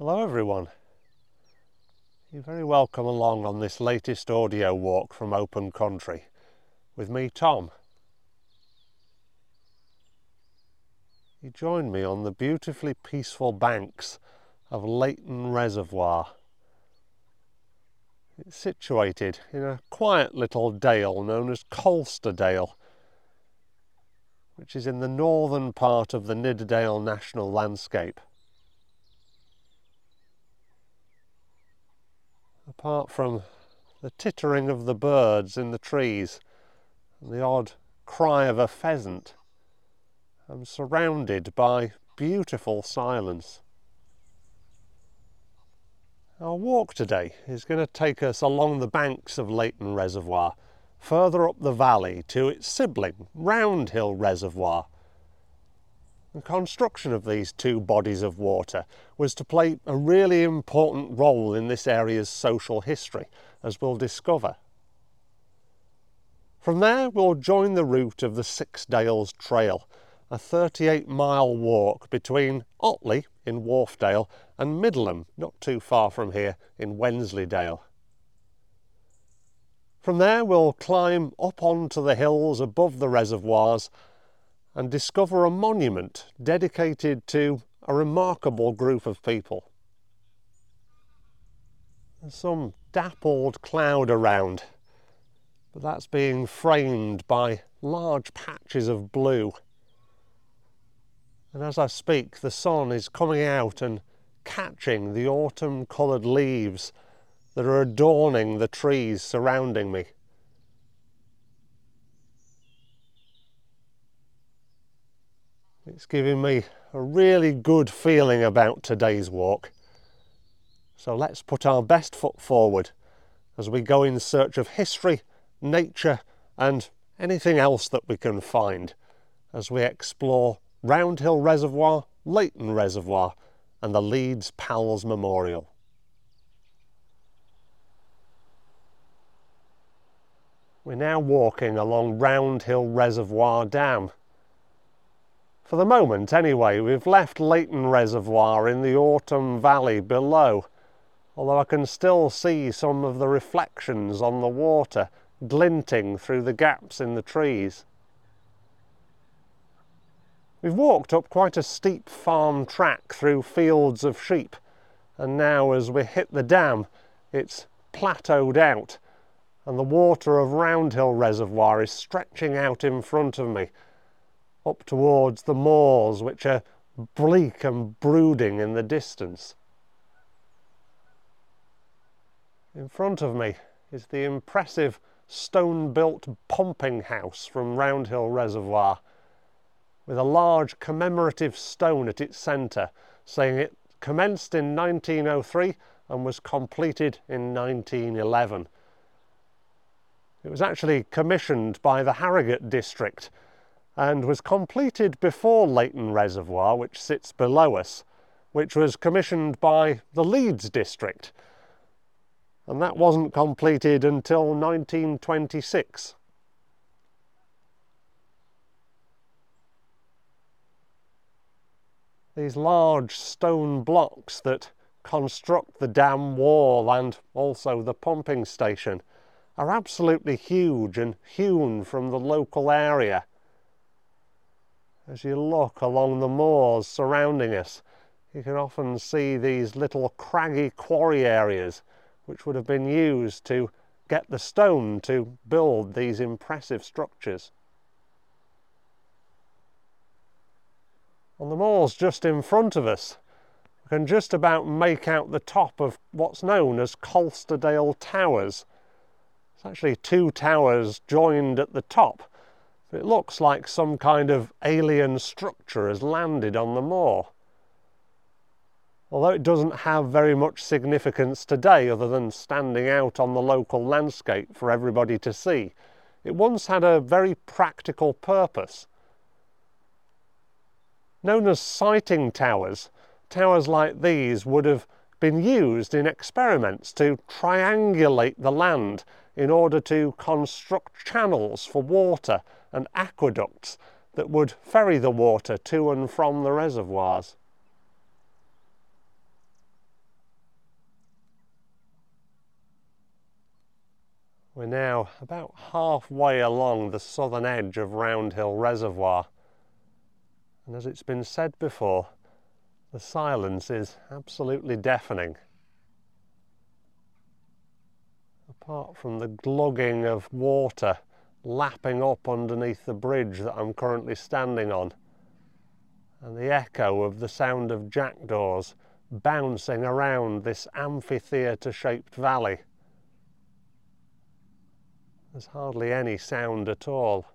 Hello everyone. You're very welcome along on this latest audio walk from Open Country with me, Tom. You join me on the beautifully peaceful banks of Leighton Reservoir. It's situated in a quiet little dale known as Colster Dale, which is in the northern part of the Nidderdale National Landscape. Apart from the tittering of the birds in the trees and the odd cry of a pheasant, I'm surrounded by beautiful silence. Our walk today is going to take us along the banks of Leighton Reservoir, further up the valley to its sibling, Roundhill Reservoir. The construction of these two bodies of water was to play a really important role in this area's social history, as we'll discover. From there we'll join the route of the Six Dales Trail, a 38-mile walk between Otley in Wharfdale and Middleham, not too far from here, in Wensleydale. From there we'll climb up onto the hills above the reservoirs and discover a monument dedicated to a remarkable group of people. There's some dappled cloud around, but that's being framed by large patches of blue. And as I speak, the sun is coming out and catching the autumn-coloured leaves that are adorning the trees surrounding me. It's giving me a really good feeling about today's walk. So let's put our best foot forward as we go in search of history, nature and anything else that we can find as we explore Roundhill Reservoir, Leighton Reservoir and the Leeds Pals Memorial. We're now walking along Roundhill Reservoir Dam. For the moment anyway, we've left Leighton Reservoir in the Autumn Valley below, although I can still see some of the reflections on the water glinting through the gaps in the trees. We've walked up quite a steep farm track through fields of sheep, and now as we hit the dam it's plateaued out and the water of Roundhill Reservoir is stretching out in front of me, up towards the moors which are bleak and brooding in the distance. In front of me is the impressive stone-built pumping house from Roundhill Reservoir, with a large commemorative stone at its centre saying it commenced in 1903 and was completed in 1911. It was actually commissioned by the Harrogate district and was completed before Leighton Reservoir, which sits below us, which was commissioned by the Leeds district, and that wasn't completed until 1926. These large stone blocks that construct the dam wall and also the pumping station are absolutely huge and hewn from the local area. As you look along the moors surrounding us, you can often see these little craggy quarry areas which would have been used to get the stone to build these impressive structures. On the moors just in front of us, we can just about make out the top of what's known as Colsterdale Towers. It's actually two towers joined at the top. It looks like some kind of alien structure has landed on the moor. Although it doesn't have very much significance today other than standing out on the local landscape for everybody to see, it once had a very practical purpose. Known as sighting towers, towers like these would have been used in experiments to triangulate the land in order to construct channels for water and aqueducts that would ferry the water to and from the reservoirs. We're now about halfway along the southern edge of Roundhill Reservoir, and as it's been said before, the silence is absolutely deafening. Apart from the glugging of water lapping up underneath the bridge that I'm currently standing on, and the echo of the sound of jackdaws bouncing around this amphitheatre-shaped valley, there's hardly any sound at all.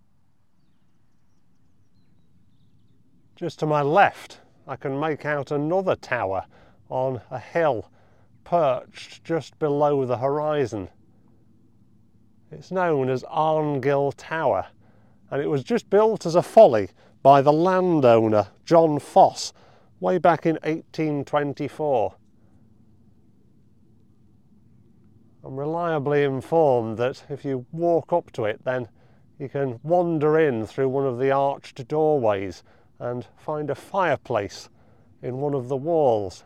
Just to my left, I can make out another tower on a hill perched just below the horizon. It's known as Arngill Tower, and it was just built as a folly by the landowner John Foss way back in 1824. I'm reliably informed that if you walk up to it, then you can wander in through one of the arched doorways and find a fireplace in one of the walls.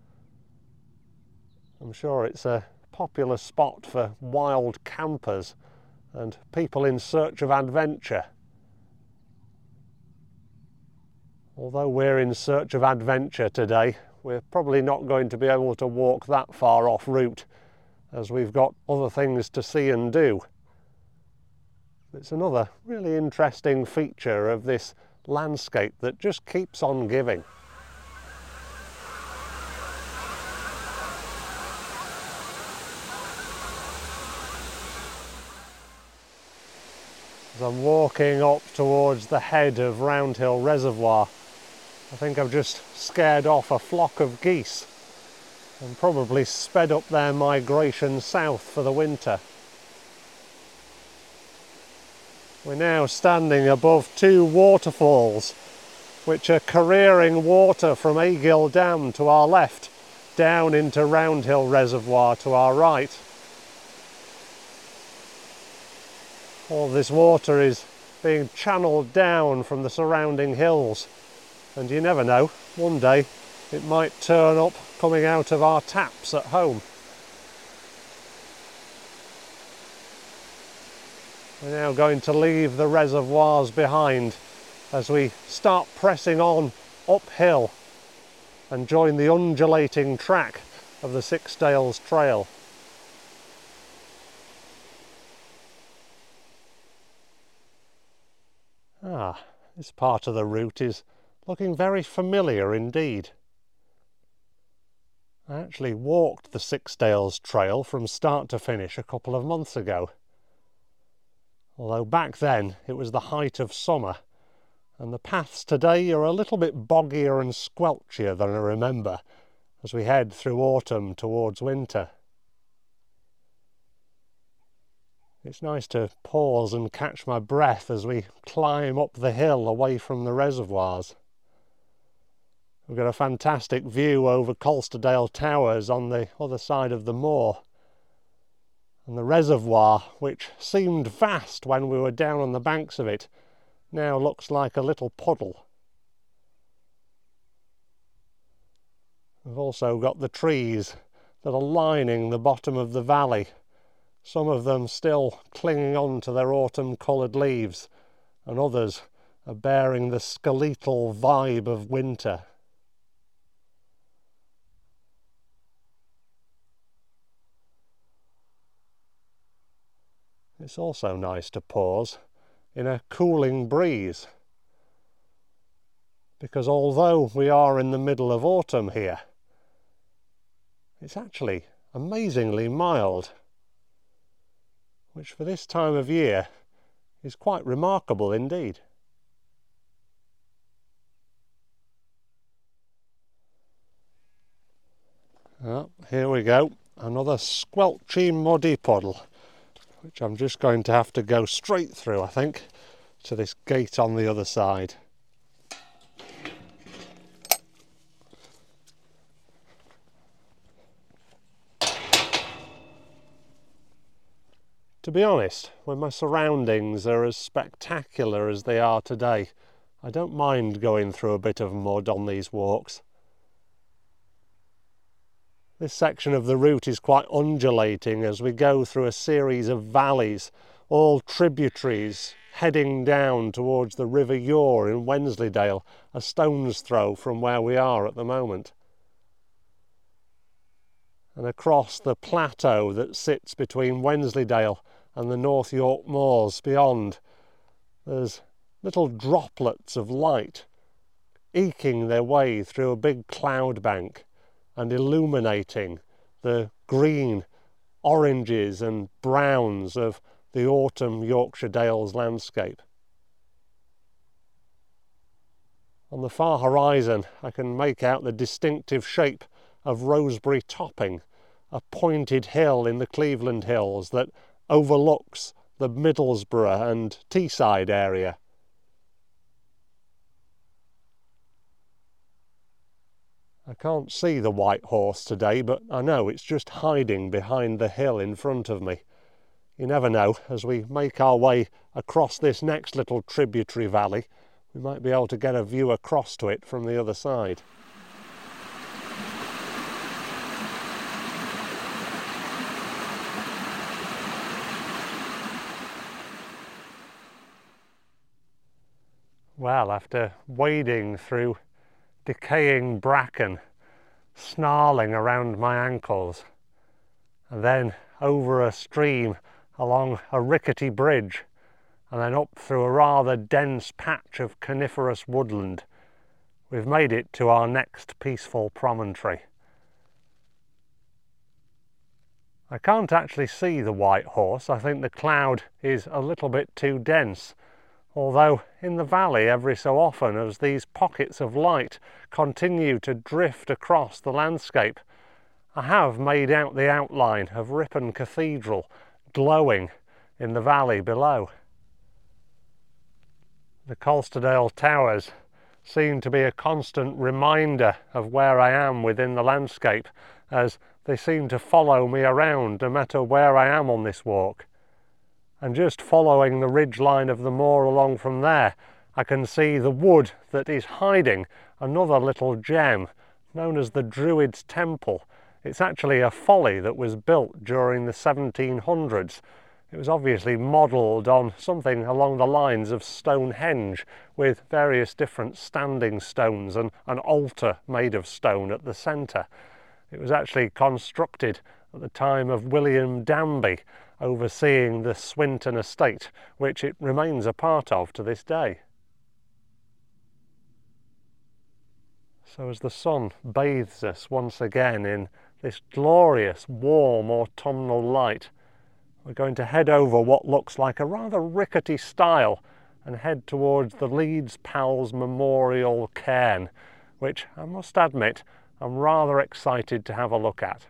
I'm sure it's a popular spot for wild campers and people in search of adventure. Although we're in search of adventure today, we're probably not going to be able to walk that far off route, as we've got other things to see and do. It's another really interesting feature of this landscape that just keeps on giving. As I'm walking up towards the head of Roundhill Reservoir, I think I've just scared off a flock of geese and probably sped up their migration south for the winter. We're now standing above two waterfalls which are careering water from Agill Dam to our left down into Roundhill Reservoir to our right. All this water is being channeled down from the surrounding hills, and you never know, one day it might turn up coming out of our taps at home. We're now going to leave the reservoirs behind as we start pressing on uphill and join the undulating track of the Sixdales Trail. This part of the route is looking very familiar indeed. I actually walked the Sixdales Trail from start to finish a couple of months ago. Although back then it was the height of summer, and the paths today are a little bit boggier and squelchier than I remember as we head through autumn towards winter. It's nice to pause and catch my breath as we climb up the hill away from the reservoirs. We've got a fantastic view over Colsterdale Towers on the other side of the moor. And the reservoir, which seemed vast when we were down on the banks of it, now looks like a little puddle. We've also got the trees that are lining the bottom of the valley, some of them still clinging on to their autumn-coloured leaves, and others are bearing the skeletal vibe of winter. It's also nice to pause in a cooling breeze, because although we are in the middle of autumn here, it's actually amazingly mild, which for this time of year is quite remarkable indeed. Well, here we go, another squelchy muddy puddle, which I'm just going to have to go straight through, I think, to this gate on the other side. To be honest, when my surroundings are as spectacular as they are today, I don't mind going through a bit of mud on these walks. This section of the route is quite undulating as we go through a series of valleys, all tributaries heading down towards the River Ure in Wensleydale, a stone's throw from where we are at the moment. And across the plateau that sits between Wensleydale and the North York Moors beyond, there's little droplets of light eking their way through a big cloud bank and illuminating the green, oranges and browns of the autumn Yorkshire Dales landscape. On the far horizon I can make out the distinctive shape of Rosebery Topping, a pointed hill in the Cleveland Hills that overlooks the Middlesbrough and Teesside area. I can't see the white horse today, but I know it's just hiding behind the hill in front of me. You never know, as we make our way across this next little tributary valley, we might be able to get a view across to it from the other side. Well, after wading through decaying bracken, snarling around my ankles, and then over a stream along a rickety bridge, and then up through a rather dense patch of coniferous woodland, we've made it to our next peaceful promontory. I can't actually see the white horse. I think the cloud is a little bit too dense, although in the valley every so often, as these pockets of light continue to drift across the landscape, I have made out the outline of Ripon Cathedral glowing in the valley below. The Colsterdale Towers seem to be a constant reminder of where I am within the landscape, as they seem to follow me around no matter where I am on this walk. And just following the ridge line of the moor along from there, I can see the wood that is hiding another little gem known as the Druids' Temple. It's actually a folly that was built during the 1700s. It was obviously modelled on something along the lines of Stonehenge, with various different standing stones and an altar made of stone at the centre. It was actually constructed at the time of William Danby, overseeing the Swinton estate, which it remains a part of to this day. So as the sun bathes us once again in this glorious, warm autumnal light, we're going to head over what looks like a rather rickety stile and head towards the Leeds Pals Memorial Cairn, which I must admit I'm rather excited to have a look at.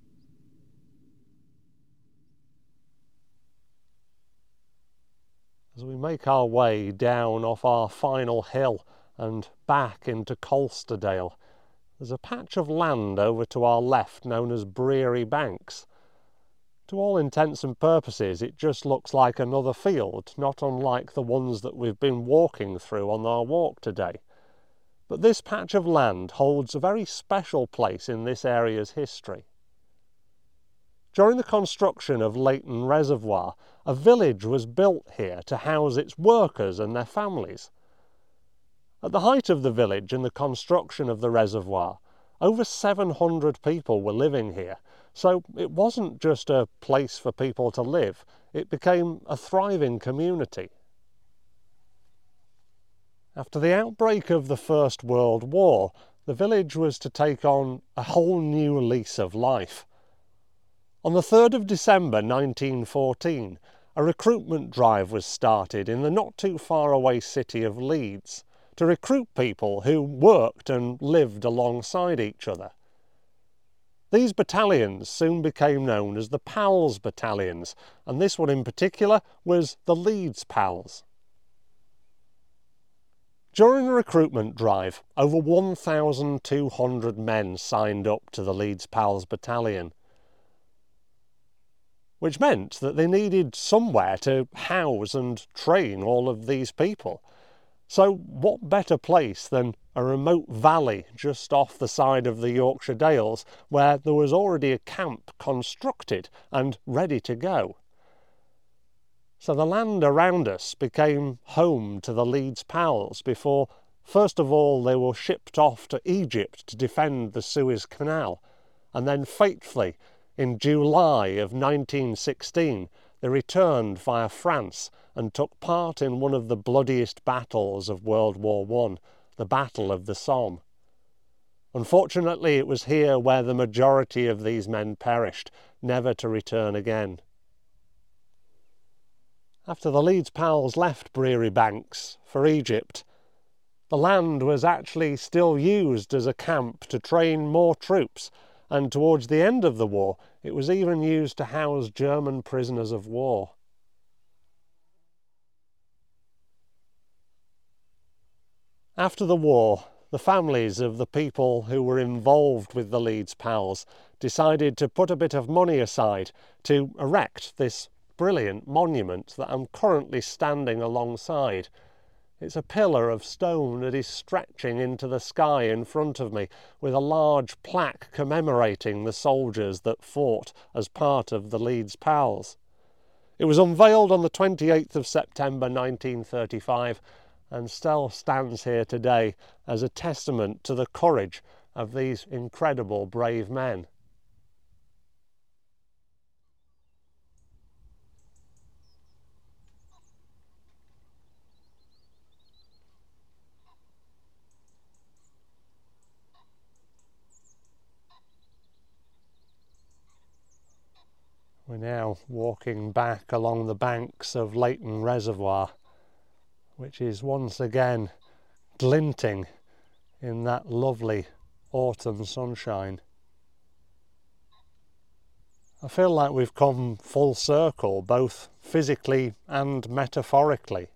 As we make our way down off our final hill and back into Colsterdale, there's a patch of land over to our left known as Breary Banks. To all intents and purposes, it just looks like another field, not unlike the ones that we've been walking through on our walk today. But this patch of land holds a very special place in this area's history. During the construction of Leighton Reservoir, a village was built here to house its workers and their families. At the height of the village and the construction of the reservoir, over 700 people were living here, so it wasn't just a place for people to live, it became a thriving community. After the outbreak of the First World War, the village was to take on a whole new lease of life. On the 3rd of December 1914, a recruitment drive was started in the not too far away city of Leeds to recruit people who worked and lived alongside each other. These battalions soon became known as the Pals battalions, and this one in particular was the Leeds Pals. During the recruitment drive, over 1,200 men signed up to the Leeds Pals battalion, which meant that they needed somewhere to house and train all of these people. So what better place than a remote valley just off the side of the Yorkshire Dales, where there was already a camp constructed and ready to go. So the land around us became home to the Leeds Pals before, first of all, they were shipped off to Egypt to defend the Suez Canal, and then fatefully, in July of 1916, they returned via France and took part in one of the bloodiest battles of World War I, the Battle of the Somme. Unfortunately, it was here where the majority of these men perished, never to return again. After the Leeds Pals left Breary Banks for Egypt, the land was actually still used as a camp to train more troops, and towards the end of the war it was even used to house German prisoners of war. After the war, the families of the people who were involved with the Leeds Pals decided to put a bit of money aside to erect this brilliant monument that I'm currently standing alongside. It's a pillar of stone that is stretching into the sky in front of me, with a large plaque commemorating the soldiers that fought as part of the Leeds Pals. It was unveiled on the 28th of September 1935 and still stands here today as a testament to the courage of these incredible brave men. We're now walking back along the banks of Leighton Reservoir, which is once again glinting in that lovely autumn sunshine. I feel like we've come full circle, both physically and metaphorically.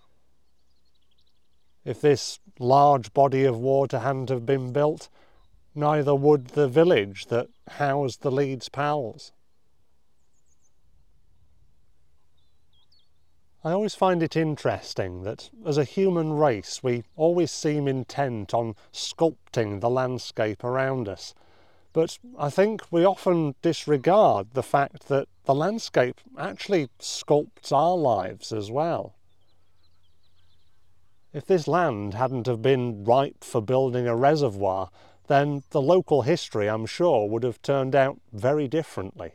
If this large body of water hadn't have been built, neither would the village that housed the Leeds Pals. I always find it interesting that as a human race we always seem intent on sculpting the landscape around us, but I think we often disregard the fact that the landscape actually sculpts our lives as well. If this land hadn't have been ripe for building a reservoir, then the local history, I'm sure, would have turned out very differently.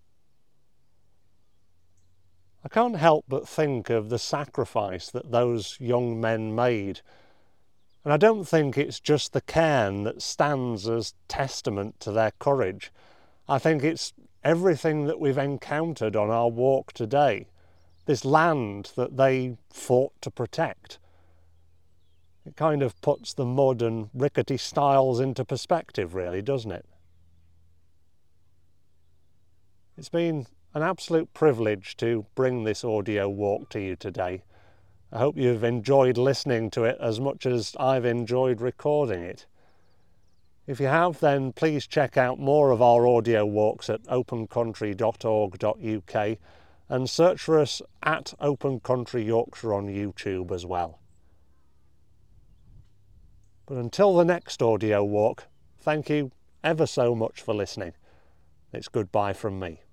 I can't help but think of the sacrifice that those young men made. And I don't think it's just the cairn that stands as testament to their courage. I think it's everything that we've encountered on our walk today, this land that they fought to protect. It kind of puts the mud and rickety stiles into perspective, really, doesn't it? It's been an absolute privilege to bring this audio walk to you today. I hope you've enjoyed listening to it as much as I've enjoyed recording it. If you have, then please check out more of our audio walks at opencountry.org.uk and search for us at Open Country Yorkshire on YouTube as well. But until the next audio walk, thank you ever so much for listening. It's goodbye from me.